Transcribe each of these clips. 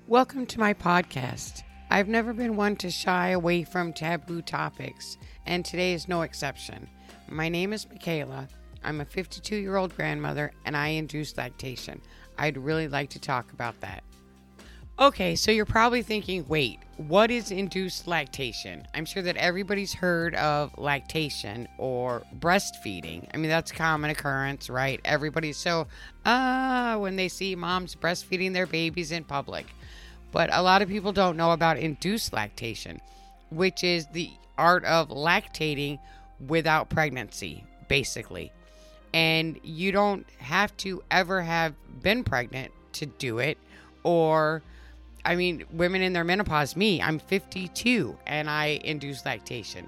Welcome to my podcast. I've never been one to shy away from taboo topics, and today is no exception. My name is Michaela. I'm a 52-year-old grandmother, and I induce lactation. I'd really like to talk about that. Okay, so you're probably thinking, wait, what is induced lactation? I'm sure that everybody's heard of lactation or breastfeeding. I mean, that's a common occurrence, right? Everybody's so, when they see moms breastfeeding their babies in public. But a lot of people don't know about induced lactation, which is the art of lactating without pregnancy, basically. And you don't have to ever have been pregnant to do it. Or, I mean, women in their menopause, I'm 52 and I induce lactation.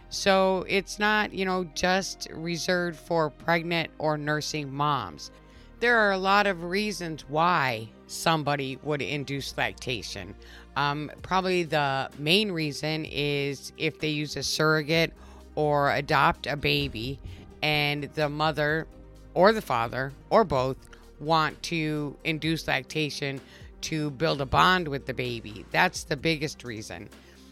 So it's not, just reserved for pregnant or nursing moms. There are a lot of reasons why somebody would induce lactation. Probably the main reason is if they use a surrogate or adopt a baby and the mother or the father or both want to induce lactation to build a bond with the baby. That's the biggest reason.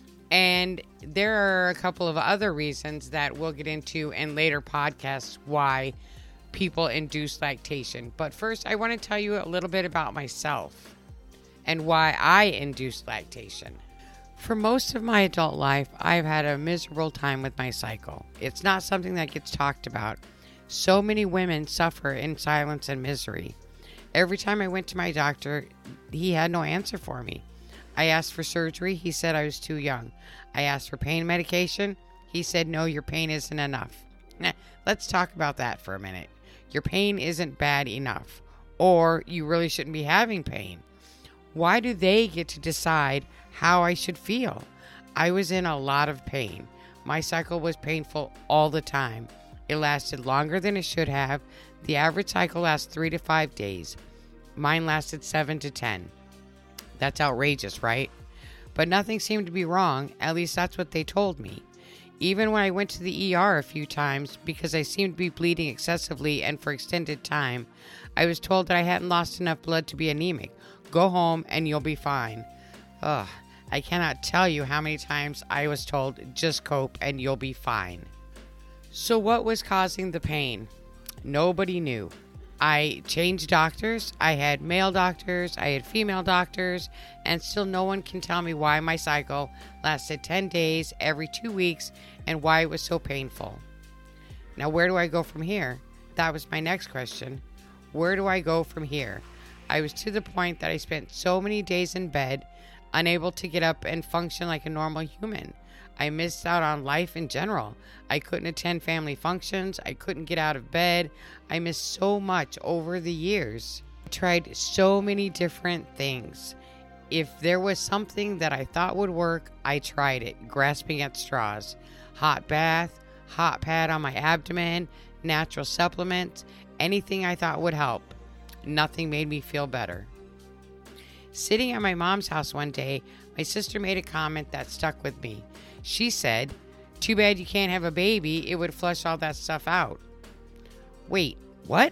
And there are a couple of other reasons that we'll get into in later podcasts why people induce lactation. But first, I want to tell you a little bit about myself and why I induce lactation. For most of my adult life, I've had a miserable time with my cycle. It's not something that gets talked about. So many women suffer in silence and misery. Every time I went to my doctor, he had no answer for me. I asked for surgery. He said I was too young. I asked for pain medication. He said, no, your pain isn't enough. Let's talk about that for a minute. Your pain isn't bad enough, or you really shouldn't be having pain. Why do they get to decide how I should feel? I was in a lot of pain. My cycle was painful all the time. It lasted longer than it should have. The average cycle lasts 3 to 5 days. Mine lasted 7 to 10. That's outrageous, right? But nothing seemed to be wrong. At least that's what they told me. Even when I went to the ER a few times because I seemed to be bleeding excessively and for extended time, I was told that I hadn't lost enough blood to be anemic. Go home and you'll be fine. Ugh, I cannot tell you how many times I was told, just cope and you'll be fine. So what was causing the pain? Nobody knew. I changed doctors. I had male doctors. I had female doctors. And still no one can tell me why my cycle lasted 10 days every 2 weeks and why it was so painful. Now, where do I go from here? That was my next question. Where do I go from here? I was to the point that I spent so many days in bed, unable to get up and function like a normal human. I missed out on life in general. I couldn't attend family functions. I couldn't get out of bed. I missed so much over the years. I tried so many different things. If there was something that I thought would work, I tried it, grasping at straws. Hot bath, hot pad on my abdomen, natural supplements, anything I thought would help. Nothing made me feel better. Sitting at my mom's house one day, my sister made a comment that stuck with me. She said, "Too bad you can't have a baby. It would flush all that stuff out." Wait, what?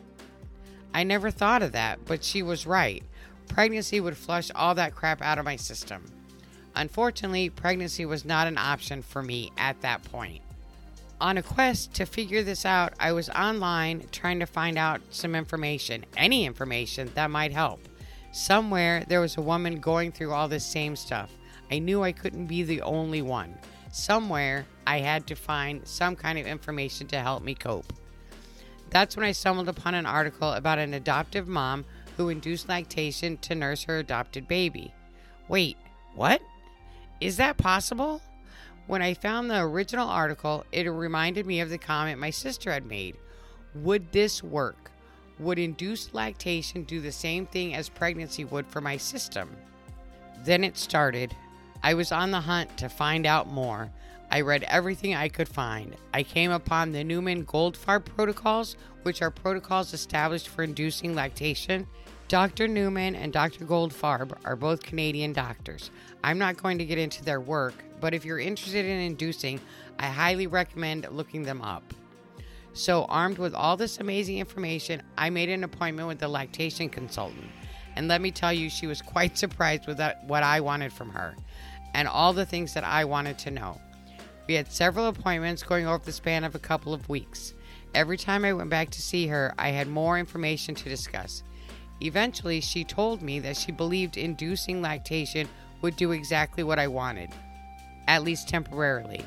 I never thought of that, but she was right. Pregnancy would flush all that crap out of my system. Unfortunately, pregnancy was not an option for me at that point. On a quest to figure this out, I was online trying to find out some information, any information that might help. Somewhere there was a woman going through all this same stuff. I knew I couldn't be the only one. Somewhere I had to find some kind of information to help me cope. That's when I stumbled upon an article about an adoptive mom who induced lactation to nurse her adopted baby. Wait, what? Is that possible? When I found the original article, it reminded me of the comment my sister had made. Would this work? Would induced lactation do the same thing as pregnancy would for my system? Then it started. I was on the hunt to find out more. I read everything I could find. I came upon the Newman-Goldfarb protocols, which are protocols established for inducing lactation. Dr. Newman and Dr. Goldfarb are both Canadian doctors. I'm not going to get into their work, but if you're interested in inducing, I highly recommend looking them up. So, armed with all this amazing information, I made an appointment with a lactation consultant. And let me tell you, she was quite surprised with what I wanted from her and all the things that I wanted to know. We had several appointments going over the span of a couple of weeks. Every time I went back to see her, I had more information to discuss. Eventually, she told me that she believed inducing lactation would do exactly what I wanted, at least temporarily.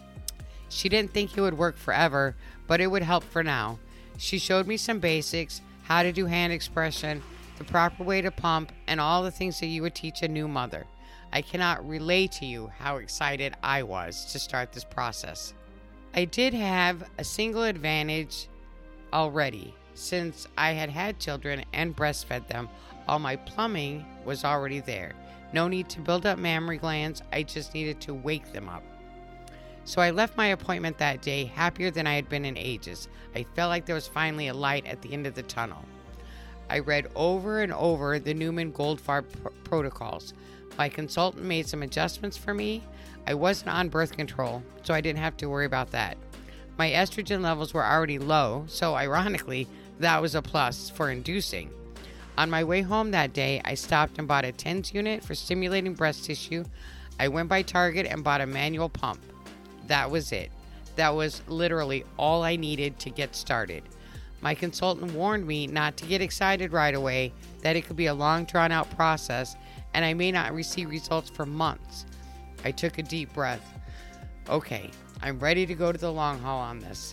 She didn't think it would work forever, but it would help for now. She showed me some basics, how to do hand expression, the proper way to pump, and all the things that you would teach a new mother. I cannot relay to you how excited I was to start this process. I did have a single advantage already. Since I had had children and breastfed them, all my plumbing was already there. No need to build up mammary glands, I just needed to wake them up. So I left my appointment that day happier than I had been in ages. I felt like there was finally a light at the end of the tunnel. I read over and over the Newman Goldfarb protocols. My consultant made some adjustments for me. I wasn't on birth control, so I didn't have to worry about that. My estrogen levels were already low, so ironically, that was a plus for inducing. On my way home that day, I stopped and bought a TENS unit for stimulating breast tissue. I went by Target and bought a manual pump. That was it. That was literally all I needed to get started. My consultant warned me not to get excited right away, that it could be a long, drawn-out process, and I may not receive results for months. I took a deep breath. Okay, I'm ready to go to the long haul on this.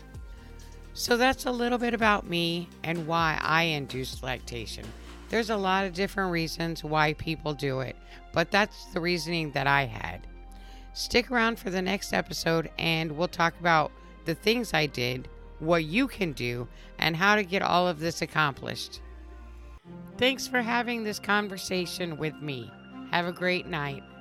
So that's a little bit about me and why I induced lactation. There's a lot of different reasons why people do it, but that's the reasoning that I had. Stick around for the next episode and we'll talk about the things I did, what you can do, and how to get all of this accomplished. Thanks for having this conversation with me. Have a great night.